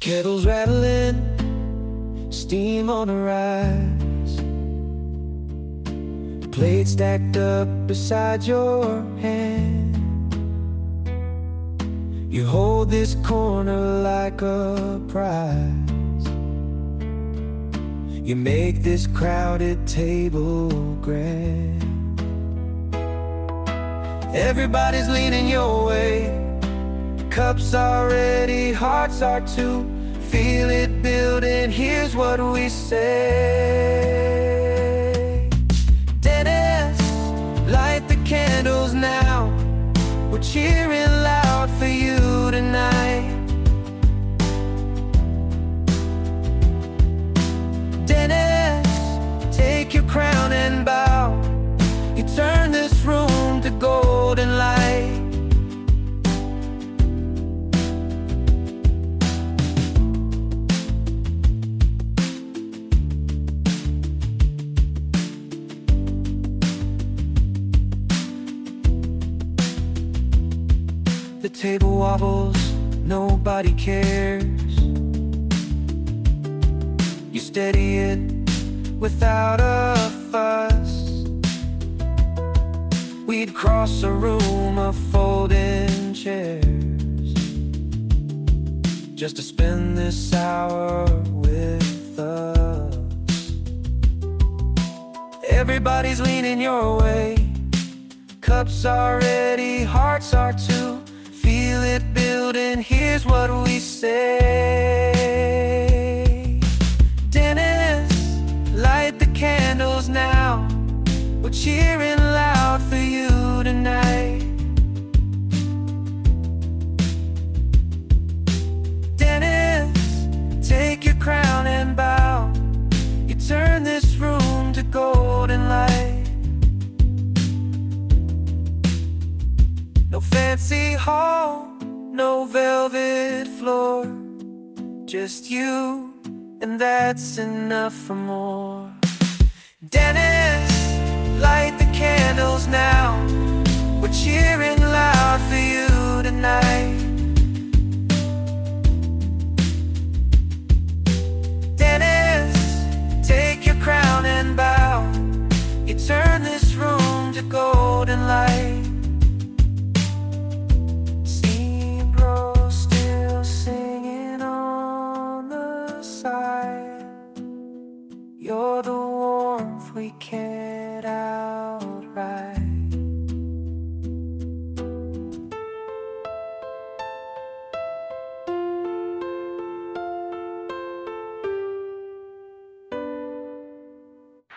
Kettles rattling, steam on the rise, plate stacked up beside your hand. You hold this corner like a prize. You make this crowded table grand. Everybody's leaning your way. Cups are ready, hearts are too. Feel it building, here's what we say. Dennis, light the candles now. We're cheering loud for you tonight. Dennis, take your crown and bow. You turn this room to golden light. The table wobbles, nobody cares. You steady it without a fuss. We'd cross a room of folding chairs just to spend this hour with us. Everybody's leaning your way. Cups are ready, hearts are too. Feel it building, here's what we say. Dennis, light the candles now. We're cheering loud for you tonight. Dennis, take your crown and bow. You turn this room to golden light. No fancy hall, no velvet floor, just you, and that's enough for more. Dennis, light the candles now. We're cheering loud for you